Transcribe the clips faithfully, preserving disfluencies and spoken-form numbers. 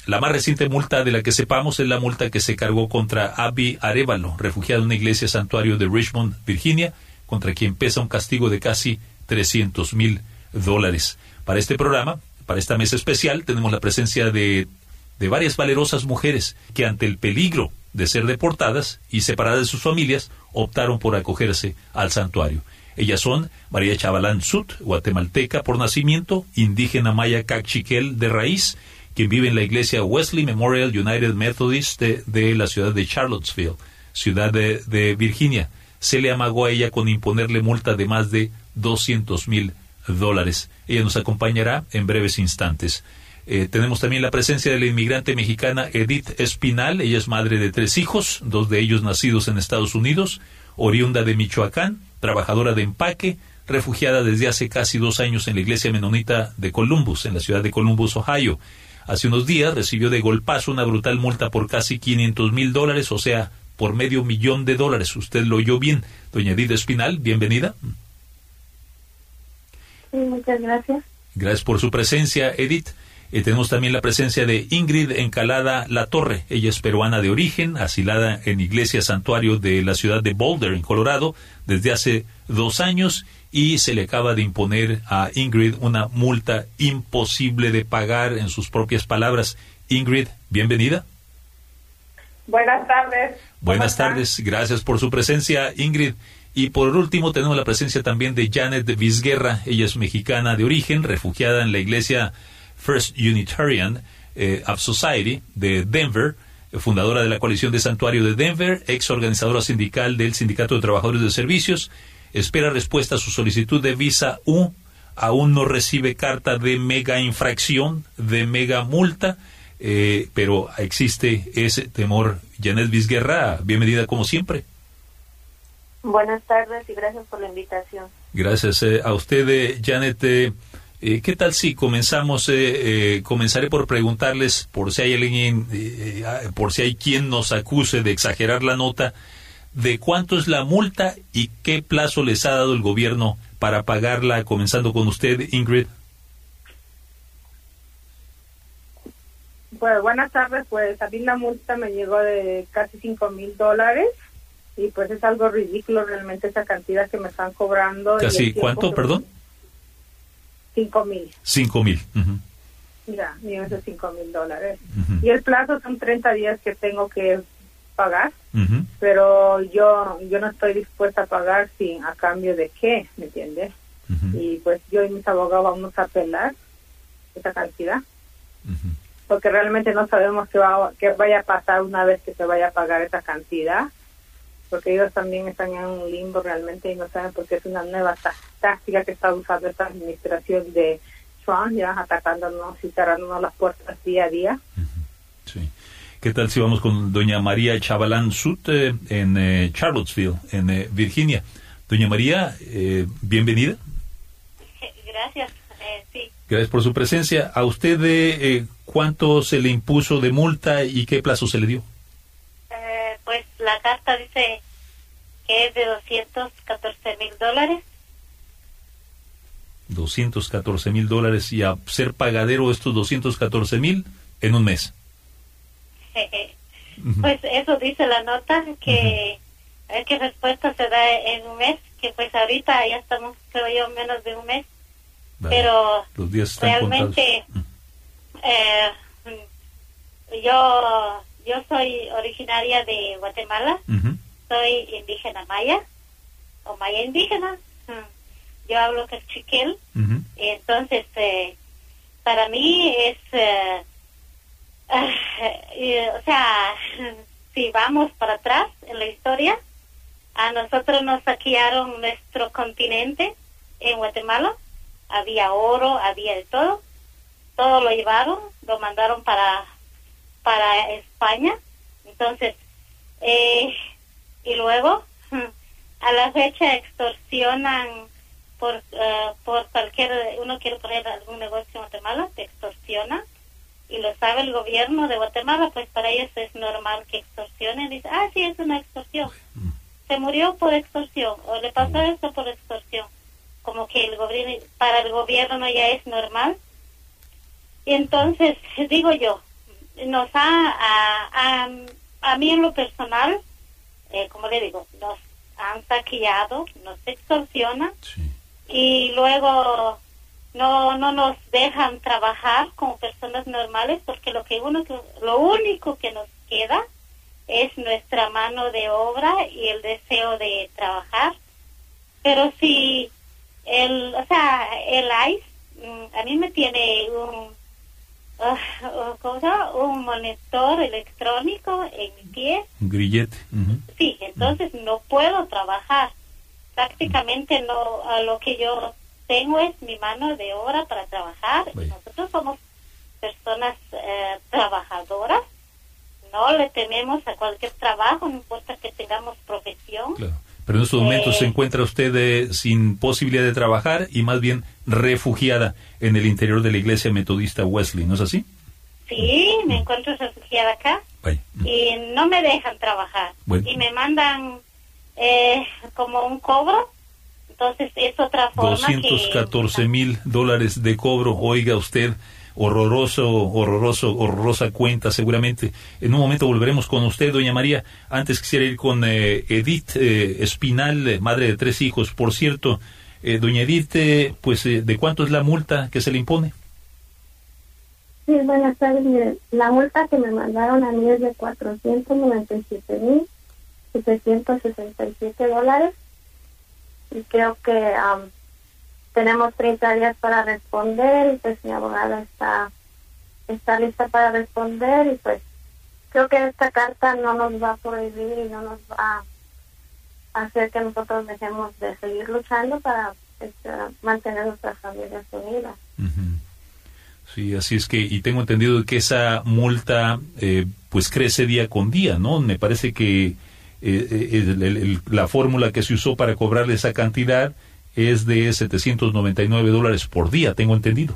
La más reciente multa de la que sepamos es la multa que se cargó contra Abby Arévalo, refugiada en una iglesia santuario de Richmond, Virginia, contra quien pesa un castigo de casi trescientos mil dólares. Para este programa, para esta mesa especial, tenemos la presencia de, de varias valerosas mujeres que ante el peligro de ser deportadas y separadas de sus familias, optaron por acogerse al santuario. Ellas son María Chavalán Sut, guatemalteca por nacimiento, indígena maya cachiquel de raíz, quien vive en la iglesia Wesley Memorial United Methodist de, de la ciudad de Charlottesville, ciudad de, de Virginia. Se le amagó a ella con imponerle multa de más de doscientos mil dólares. Ella nos acompañará en breves instantes. Eh, tenemos también la presencia de la inmigrante mexicana Edith Espinal. Ella es madre de tres hijos, dos de ellos nacidos en Estados Unidos, oriunda de Michoacán, trabajadora de empaque, refugiada desde hace casi dos años en la iglesia menonita de Columbus, en la ciudad de Columbus, Ohio. Hace unos días recibió de golpazo una brutal multa por casi quinientos mil dólares, o sea, por medio millón de dólares. Usted lo oyó bien. Doña Edith Espinal, bienvenida. Sí, muchas gracias. Gracias por su presencia, Edith. Eh, tenemos también la presencia de Ingrid Encalada Latorre. Ella es peruana de origen, asilada en Iglesia Santuario de la ciudad de Boulder, en Colorado, desde hace dos años, y se le acaba de imponer a Ingrid una multa imposible de pagar, en sus propias palabras. Ingrid, bienvenida. Buenas tardes. Buenas tardes, gracias por su presencia, Ingrid. Y por último tenemos la presencia también de Janet Vizguerra. Ella es mexicana de origen, refugiada en la iglesia First Unitarian eh, of Society de Denver, fundadora de la coalición de Santuario de Denver, ex organizadora sindical del Sindicato de Trabajadores de Servicios. Espera respuesta a su solicitud de visa U. Aún no recibe carta de mega infracción, de mega multa, eh, pero existe ese temor. Janet Vizguerra, bienvenida como siempre. Buenas tardes y gracias por la invitación. Gracias eh, a usted, eh, Janet. Eh, eh, ¿Qué tal si comenzamos? Eh, eh, comenzaré por preguntarles, por si hay alguien, eh, eh, por si hay quien nos acuse de exagerar la nota, de cuánto es la multa y qué plazo les ha dado el gobierno para pagarla, comenzando con usted, Ingrid. Pues buenas tardes, pues a mí la multa me llegó de casi cinco mil dólares. Y pues es algo ridículo realmente esa cantidad que me están cobrando. ¿Casi cuánto, que... perdón? Cinco mil. Cinco mil. Uh-huh. Ya, ni esos cinco mil dólares. Uh-huh. Y el plazo son treinta días que tengo que pagar, uh-huh. pero yo yo no estoy dispuesta a pagar sin a cambio de qué, ¿me entiendes? Uh-huh. Y pues yo y mis abogados vamos a apelar esa cantidad, uh-huh. porque realmente no sabemos qué, va, qué vaya a pasar una vez que se vaya a pagar esa cantidad, porque ellos también están en un limbo realmente y no saben porque es una nueva t- táctica que está usando esta administración de Trump, ya atacándonos y cerrándonos las puertas día a día. Uh-huh. Sí. ¿Qué tal si vamos con doña María Chavalán Sut eh, en eh, Charlottesville, en eh, Virginia? Doña María, eh, bienvenida. Gracias, eh, sí. Gracias por su presencia. ¿A usted eh, cuánto se le impuso de multa y qué plazo se le dio? Eh, pues la carta dice que es de doscientos catorce mil dólares. doscientos catorce mil dólares y a ser pagadero estos doscientos catorce mil en un mes. Uh-huh. Pues eso dice la nota, que uh-huh. eh, que respuesta se da en un mes, que pues ahorita ya estamos, creo yo, menos de un mes. Vale. Pero los días están realmente uh-huh. eh, yo yo soy originaria de Guatemala, uh-huh. soy indígena maya o maya indígena. Uh, yo hablo cachiquel, uh-huh. entonces eh, para mí es eh, uh, eh, o sea, si vamos para atrás en la historia, a nosotros nos saquearon nuestro continente en Guatemala. Había oro, había de todo, todo lo llevaron, lo mandaron para para España. Entonces eh, y luego a la fecha extorsionan por uh, por cualquier, uno quiere poner algún negocio en Guatemala, te extorsionan y lo sabe el gobierno de Guatemala, pues para ellos es normal que extorsionen. Dice, ah, sí, es una extorsión, se murió por extorsión o le pasó esto por extorsión, como que el gobierno, para el gobierno ya es normal. Y entonces digo yo, nos ha, a, a, a mí en lo personal, eh, como le digo, nos han saqueado, nos extorsionan, sí. Y luego no no nos dejan trabajar como personas normales, porque lo que uno lo único que nos queda es nuestra mano de obra y el deseo de trabajar. Pero si el, o sea, el I C E, a mí me tiene un, uh, ¿cómo se llama? Un monitor electrónico en mi pie. Un grillete. Uh-huh. Sí, entonces uh-huh. no puedo trabajar. Prácticamente no, a lo que yo tengo es mi mano de obra para trabajar. Y nosotros somos personas eh, trabajadoras. No le tememos a cualquier trabajo, no importa que tengamos profesión. Claro. Pero en estos momentos eh, se encuentra usted eh, sin posibilidad de trabajar y más bien refugiada en el interior de la iglesia metodista Wesley, ¿no es así? Sí, me encuentro refugiada acá. Vaya. Y no me dejan trabajar. Bueno. Y me mandan eh, como un cobro. Entonces es otra forma doscientos catorce mil dólares de cobro, oiga usted. Horroroso, horroroso, horrorosa cuenta seguramente. En un momento volveremos con usted, doña María. Antes quisiera ir con eh, Edith eh, Espinal, eh, madre de tres hijos. Por cierto, eh, doña Edith, eh, pues, eh, ¿de cuánto es la multa que se le impone? Sí, buenas tardes. Mire, la multa que me mandaron a mí es de cuatrocientos noventa y siete mil setecientos sesenta y siete dólares. Y creo que... Um, tenemos treinta días para responder y pues mi abogada está está lista para responder y pues creo que esta carta no nos va a prohibir y no nos va a hacer que nosotros dejemos de seguir luchando para pues, uh, mantener nuestras familias unidas. Uh-huh. Sí, así es que, y tengo entendido que esa multa eh, pues crece día con día, ¿no? Me parece que eh, el, el, el, la fórmula que se usó para cobrarle esa cantidad es de setecientos noventa y nueve dólares por día, tengo entendido.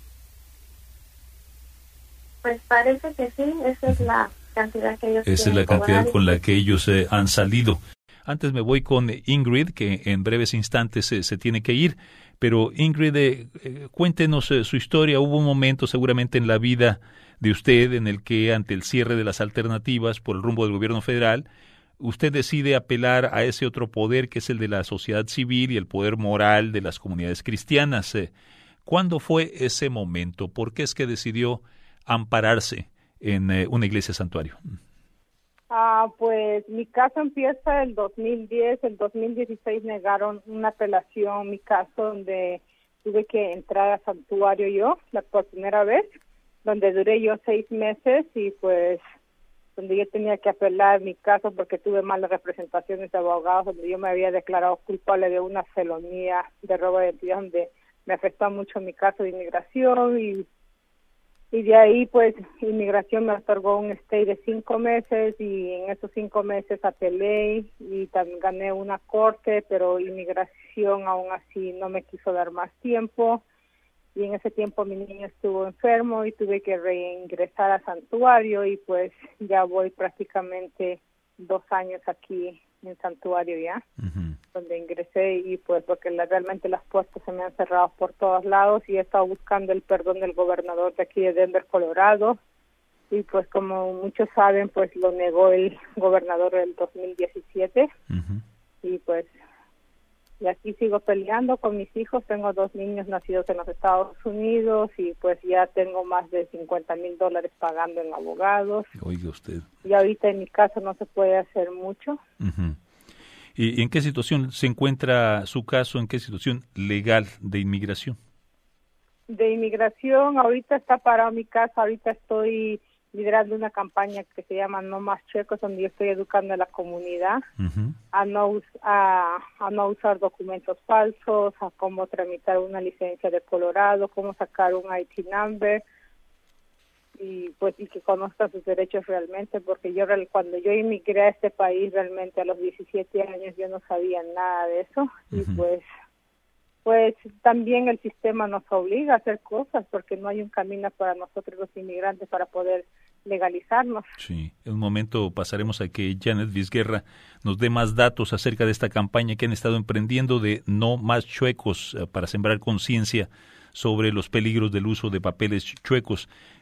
Pues parece que sí, esa es la cantidad que ellos Esa es la cantidad cobrar. con la que ellos eh, han salido. Antes me voy con Ingrid, que en breves instantes eh, se tiene que ir, pero Ingrid, eh, eh, cuéntenos eh, su historia. Hubo un momento seguramente en la vida de usted en el que ante el cierre de las alternativas por el rumbo del gobierno federal, usted decide apelar a ese otro poder que es el de la sociedad civil y el poder moral de las comunidades cristianas. ¿Cuándo fue ese momento? ¿Por qué es que decidió ampararse en eh, una iglesia santuario? Ah, pues mi caso empieza el dos mil diez, el dos mil dieciséis negaron una apelación, mi caso donde tuve que entrar a santuario yo, la por primera vez, donde duré yo seis meses y pues donde yo tenía que apelar mi caso porque tuve malas representaciones de abogados, donde yo me había declarado culpable de una felonía de robo de identidad, donde me afectó mucho mi caso de inmigración y y de ahí pues inmigración me otorgó un stay de cinco meses y en esos cinco meses apelé y también gané una corte, pero inmigración aún así no me quiso dar más tiempo. Y en ese tiempo mi niño estuvo enfermo y tuve que reingresar a santuario y pues ya voy prácticamente dos años aquí en santuario ya, uh-huh. donde ingresé y pues porque la, realmente las puertas se me han cerrado por todos lados y he estado buscando el perdón del gobernador de aquí de Denver, Colorado y pues como muchos saben pues lo negó el gobernador del dos mil diecisiete uh-huh. y pues y aquí sigo peleando con mis hijos. Tengo dos niños nacidos en los Estados Unidos y pues ya tengo más de cincuenta mil dólares pagando en abogados. Oiga usted. Y ahorita en mi caso no se puede hacer mucho. Uh-huh. ¿Y en qué situación se encuentra su caso? ¿En qué situación legal de inmigración? De inmigración, ahorita está parado mi caso. Ahorita estoy liderando una campaña que se llama No Más Chuecos, donde yo estoy educando a la comunidad uh-huh. a, no, a, a no usar documentos falsos, a cómo tramitar una licencia de Colorado, cómo sacar un I T number y pues y que conozcan sus derechos realmente, porque yo cuando yo emigré a este país realmente a los diecisiete años yo no sabía nada de eso uh-huh. y pues pues también el sistema nos obliga a hacer cosas porque no hay un camino para nosotros los inmigrantes para poder legalizarnos. Sí, en un momento pasaremos a que Janet Vizguerra nos dé más datos acerca de esta campaña que han estado emprendiendo de No Más Chuecos uh, para sembrar conciencia sobre los peligros del uso de papeles chuecos.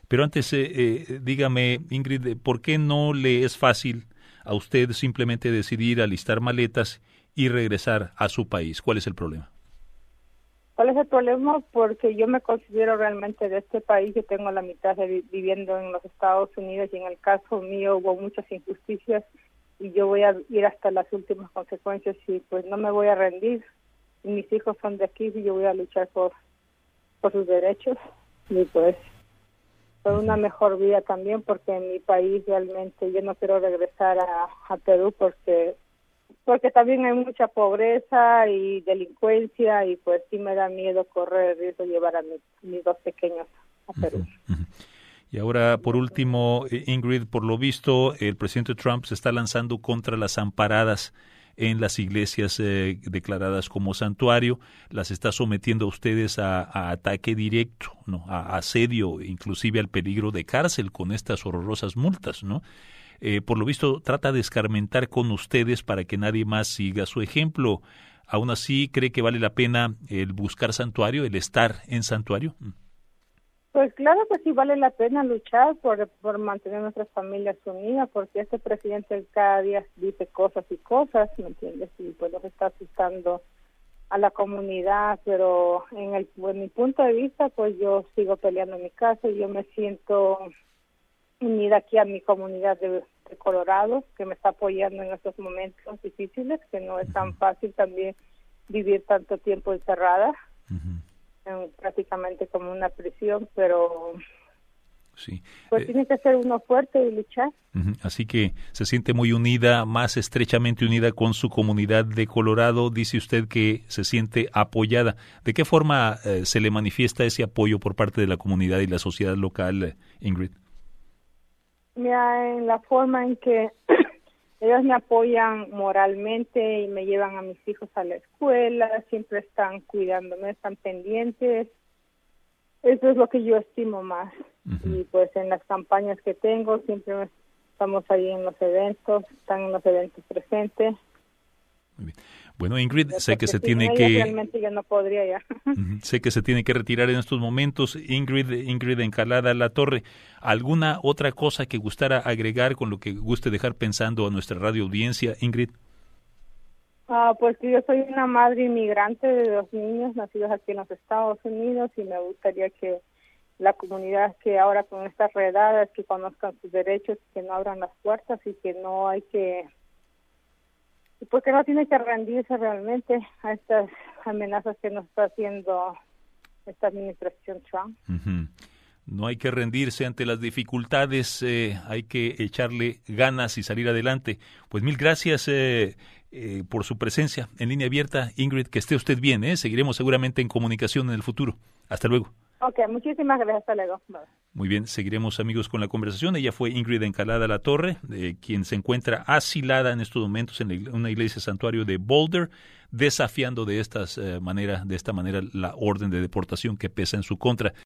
Pero antes, eh, eh, dígame, Ingrid, ¿por qué no le es fácil a usted simplemente decidir alistar maletas y regresar a su país? ¿Cuál es el problema? ¿Cuál es el problema? Porque yo me considero realmente de este país. Yo tengo la mitad de vi- viviendo en los Estados Unidos y en el caso mío hubo muchas injusticias y yo voy a ir hasta las últimas consecuencias y pues no me voy a rendir. Y mis hijos son de aquí y yo voy a luchar por, por sus derechos y pues por una mejor vida también, porque en mi país realmente yo no quiero regresar a, a Perú porque porque también hay mucha pobreza y delincuencia y pues sí me da miedo correr el riesgo de llevar a mis, mis dos pequeños a Perú. Uh-huh, uh-huh. Y ahora, por último, Ingrid, por lo visto, el presidente Trump se está lanzando contra las amparadas en las iglesias eh, declaradas como santuario, las está sometiendo a ustedes a, a ataque directo, ¿no? A asedio, inclusive al peligro de cárcel con estas horrorosas multas, ¿no? Eh, por lo visto trata de escarmentar con ustedes para que nadie más siga su ejemplo. ¿Aún así cree que vale la pena el buscar santuario, el estar en santuario? Pues claro que sí vale la pena luchar por, por mantener nuestras familias unidas, porque este presidente cada día dice cosas y cosas, ¿me entiendes? Y pues nos está asustando a la comunidad, pero en, el, en mi punto de vista, pues yo sigo peleando en mi casa y yo me siento unida aquí a mi comunidad de, de Colorado, que me está apoyando en estos momentos difíciles, que no es tan fácil también vivir tanto tiempo encerrada. Uh-huh. En, prácticamente como una prisión, pero sí. pues eh, tiene que ser uno fuerte y luchar. Uh-huh. Así que se siente muy unida, más estrechamente unida con su comunidad de Colorado. Dice usted que se siente apoyada. ¿De qué forma eh, se le manifiesta ese apoyo por parte de la comunidad y la sociedad local, eh, Ingrid? Mira, en la forma en que ellos me apoyan moralmente y me llevan a mis hijos a la escuela, siempre están cuidándome, están pendientes. Eso es lo que yo estimo más. Uh-huh. Y pues en las campañas que tengo, siempre estamos ahí en los eventos, están en los eventos presentes. Muy bien. Bueno, Ingrid, Porque sé que se si tiene no, que... Realmente yo no podría ya. Uh-huh. Sé que se tiene que retirar en estos momentos. Ingrid, Ingrid Encalada La Torre, ¿alguna otra cosa que gustara agregar con lo que guste dejar pensando a nuestra radio audiencia, Ingrid? Ah, pues que yo soy una madre inmigrante de dos niños nacidos aquí en los Estados Unidos y me gustaría que la comunidad que ahora con estas redadas que conozcan sus derechos, que no abran las puertas y que no hay que... porque no tiene que rendirse realmente a estas amenazas que nos está haciendo esta administración Trump. Uh-huh. No hay que rendirse ante las dificultades, eh, hay que echarle ganas y salir adelante. Pues mil gracias eh, eh, por su presencia en Línea Abierta. Ingrid, que esté usted bien, ¿eh? Seguiremos seguramente en comunicación en el futuro. Hasta luego. Ok, muchísimas gracias. Hasta luego. Bye. Muy bien, seguiremos amigos con la conversación. Ella fue Ingrid Encalada La Torre, eh, quien se encuentra asilada en estos momentos en la, una iglesia santuario de Boulder, desafiando de estas eh, manera, de esta manera la orden de deportación que pesa en su contra.